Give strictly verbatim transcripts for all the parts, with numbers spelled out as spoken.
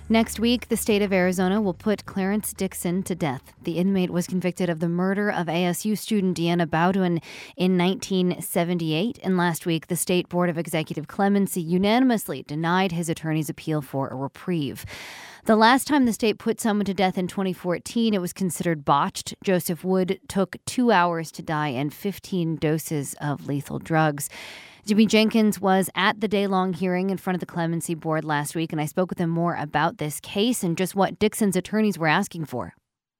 Next week, the state of Arizona will put Clarence Dixon to death. The inmate was convicted of the murder of A S U student Deanna Bowdoin in nineteen seventy-eight, and last week, the State Board of Executive Clemency unanimously denied his attorney's appeal for a reprieve. The last time the state put someone to death in twenty fourteen, it was considered botched. Joseph Wood took two hours to die and fifteen doses of lethal drugs. Jimmy Jenkins was at the day-long hearing in front of the Clemency Board last week, and I spoke with him more about this case and just what Dixon's attorneys were asking for.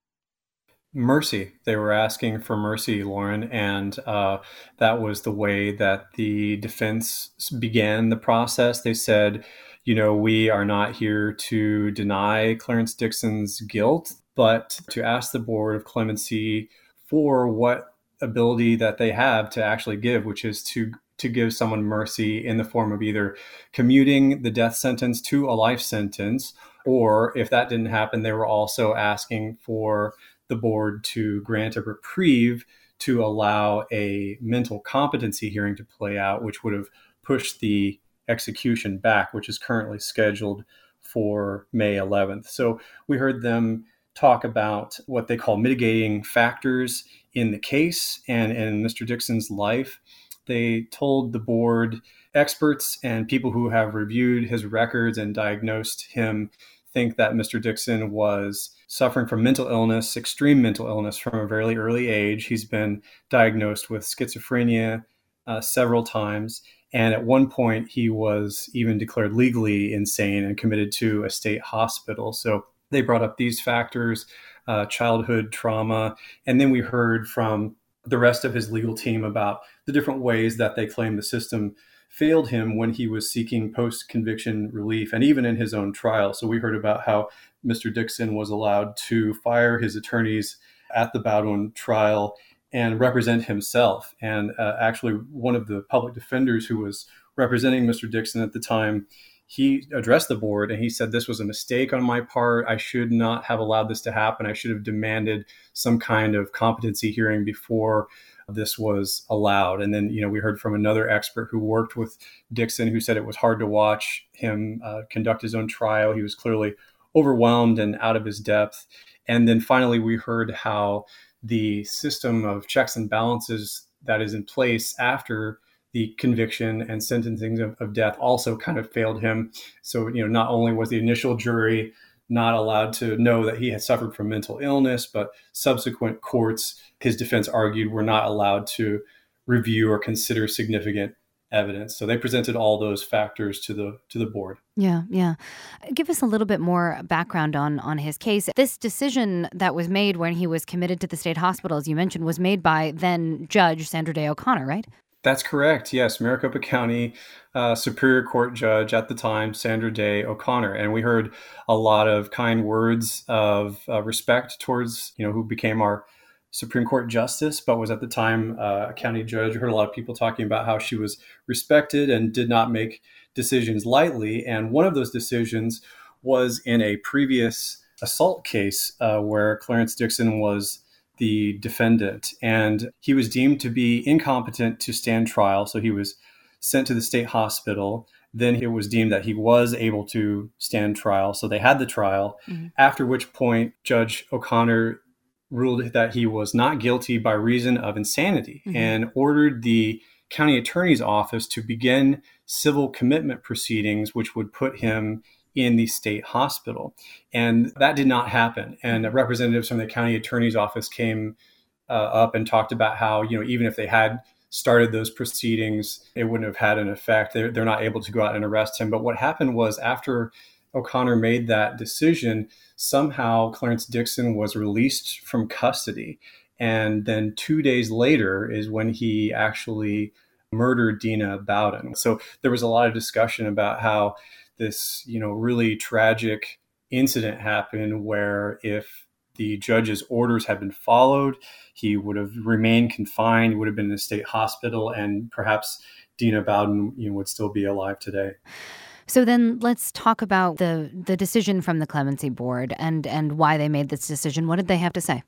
Mercy. They were asking for mercy, Lauren, and uh, that was the way that the defense began the process. They said, you know, we are not here to deny Clarence Dixon's guilt, but to ask the Board of Clemency for what ability that they have to actually give, which is to to give someone mercy in the form of either commuting the death sentence to a life sentence, or if that didn't happen, they were also asking for the board to grant a reprieve to allow a mental competency hearing to play out, which would have pushed the execution back, which is currently scheduled for May eleventh. So we heard them talk about what they call mitigating factors in the case and in Mister Dixon's life. They told the board experts and people who have reviewed his records and diagnosed him think that Mister Dixon was suffering from mental illness, extreme mental illness from a very early age. He's been diagnosed with schizophrenia uh, several times. And at one point, he was even declared legally insane and committed to a state hospital. So they brought up these factors, uh, childhood trauma. And then we heard from the rest of his legal team about the different ways that they claim the system failed him when he was seeking post-conviction relief and even in his own trial. So we heard about how Mister Dixon was allowed to fire his attorneys at the Bowdoin trial and represent himself. And uh, actually, one of the public defenders who was representing Mister Dixon at the time, he addressed the board and he said, this was a mistake on my part. I should not have allowed this to happen. I should have demanded some kind of competency hearing before this was allowed. And then, you know, we heard from another expert who worked with Dixon who said it was hard to watch him uh, conduct his own trial. He was clearly overwhelmed and out of his depth. And then finally, we heard how the system of checks and balances that is in place after the conviction and sentencing of, of death also kind of failed him. So, you know, not only was the initial jury not allowed to know that he had suffered from mental illness, but subsequent courts, his defense argued, were not allowed to review or consider significant evidence. So they presented all those factors to the to the board. Yeah, yeah. Give us a little bit more background on on his case. This decision that was made when he was committed to the state hospital, as you mentioned, was made by then Judge Sandra Day O'Connor, right? That's correct. Yes, Maricopa County uh, Superior Court Judge at the time, Sandra Day O'Connor, and we heard a lot of kind words of uh, respect towards, you know, who became our Supreme Court justice, but was at the time uh, a county judge. We heard a lot of people talking about how she was respected and did not make decisions lightly. And one of those decisions was in a previous assault case uh, where Clarence Dixon was the defendant, and he was deemed to be incompetent to stand trial. So he was sent to the state hospital. Then it was deemed that he was able to stand trial. So they had the trial, mm-hmm. after which point Judge O'Connor ruled that he was not guilty by reason of insanity, mm-hmm. and ordered the county attorney's office to begin civil commitment proceedings, which would put him in the state hospital. And that did not happen. And representatives from the county attorney's office came uh, up and talked about how, you know, even if they had started those proceedings, it wouldn't have had an effect. They're, they're not able to go out and arrest him. But what happened was, after O'Connor made that decision, somehow Clarence Dixon was released from custody. And then two days later is when he actually murdered Deanna Bowdoin. So there was a lot of discussion about how this, you know, really tragic incident happened, where if the judge's orders had been followed, he would have remained confined, would have been in a state hospital, and perhaps Deanna Bowdoin, you know, would still be alive today. So then let's talk about the the decision from the Clemency Board and and why they made this decision. What did they have to say?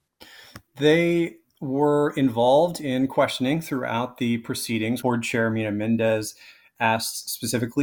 They were involved in questioning throughout the proceedings. Board Chair Mina Mendez asked specifically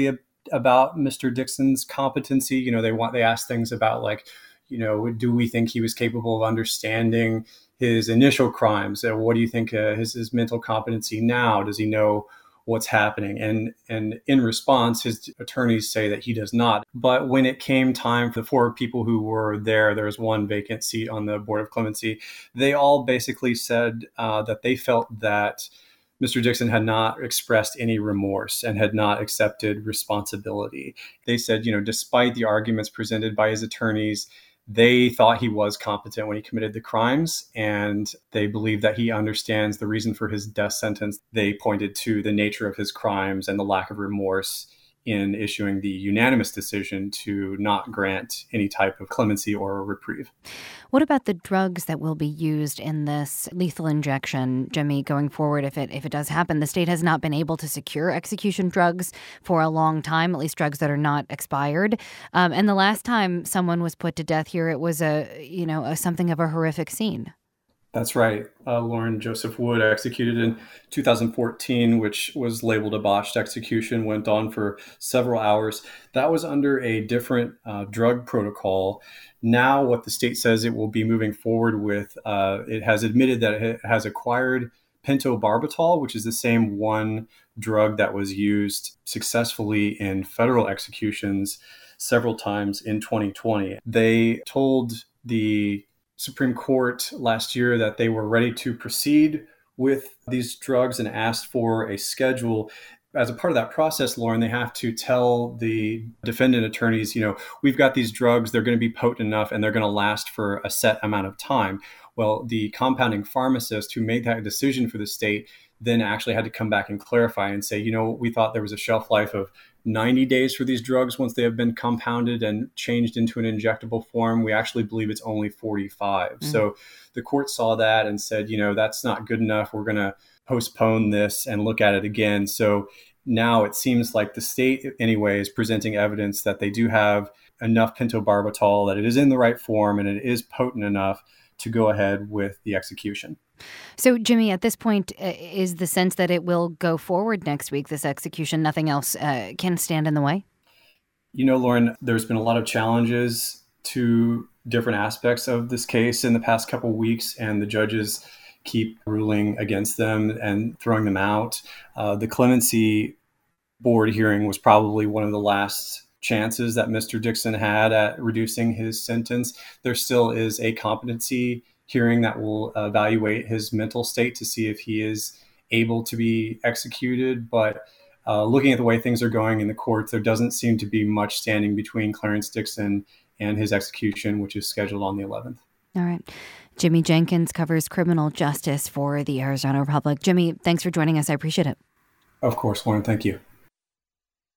about Mister Dixon's competency. You know, they want they ask things about like, you know, do we think he was capable of understanding his initial crimes? Uh, what do you think uh, his his mental competency now? Does he know what's happening? And and in response, his attorneys say that he does not. But when it came time for the four people who were there, there was one vacant seat on the Board of Clemency. They all basically said uh, that they felt that Mister Dixon had not expressed any remorse and had not accepted responsibility. They said, you know, despite the arguments presented by his attorneys, they thought he was competent when he committed the crimes, and they believe that he understands the reason for his death sentence. They pointed to the nature of his crimes and the lack of remorse in issuing the unanimous decision to not grant any type of clemency or reprieve. What about the drugs that will be used in this lethal injection, Jimmy, going forward if it if it does happen? The state has not been able to secure execution drugs for a long time, at least drugs that are not expired. Um, and the last time someone was put to death here, it was a, you know, a, something of a horrific scene. That's right. Uh, Lauren Joseph Wood, executed in two thousand fourteen, which was labeled a botched execution, went on for several hours. That was under a different uh, drug protocol. Now, what the state says it will be moving forward with, uh, it has admitted that it has acquired pentobarbital, which is the same one drug that was used successfully in federal executions several times in twenty twenty. They told the Supreme Court last year that they were ready to proceed with these drugs and asked for a schedule. As a part of that process, Lauren, they have to tell the defendant attorneys, you know, we've got these drugs, they're going to be potent enough and they're going to last for a set amount of time. Well, the compounding pharmacist who made that decision for the state then actually had to come back and clarify and say, you know, we thought there was a shelf life of ninety days for these drugs once they have been compounded and changed into an injectable form. We actually believe it's only forty-five. Mm. So the court saw that and said, you know, that's not good enough. We're going to postpone this and look at it again. So now it seems like the state, anyway, is presenting evidence that they do have enough pentobarbital, that it is in the right form and it is potent enough to go ahead with the execution. So, Jimmy, at this point, uh, is the sense that it will go forward next week, this execution, nothing else uh, can stand in the way? You know, Lauren, there's been a lot of challenges to different aspects of this case in the past couple of weeks, and the judges keep ruling against them and throwing them out. Uh, the clemency board hearing was probably one of the last chances that Mister Dixon had at reducing his sentence. There still is a competency hearing that will evaluate his mental state to see if he is able to be executed. But uh, looking at the way things are going in the courts, there doesn't seem to be much standing between Clarence Dixon and his execution, which is scheduled on the eleventh. All right. Jimmy Jenkins covers criminal justice for the Arizona Republic. Jimmy, thanks for joining us. I appreciate it. Of course, Lauren. Thank you.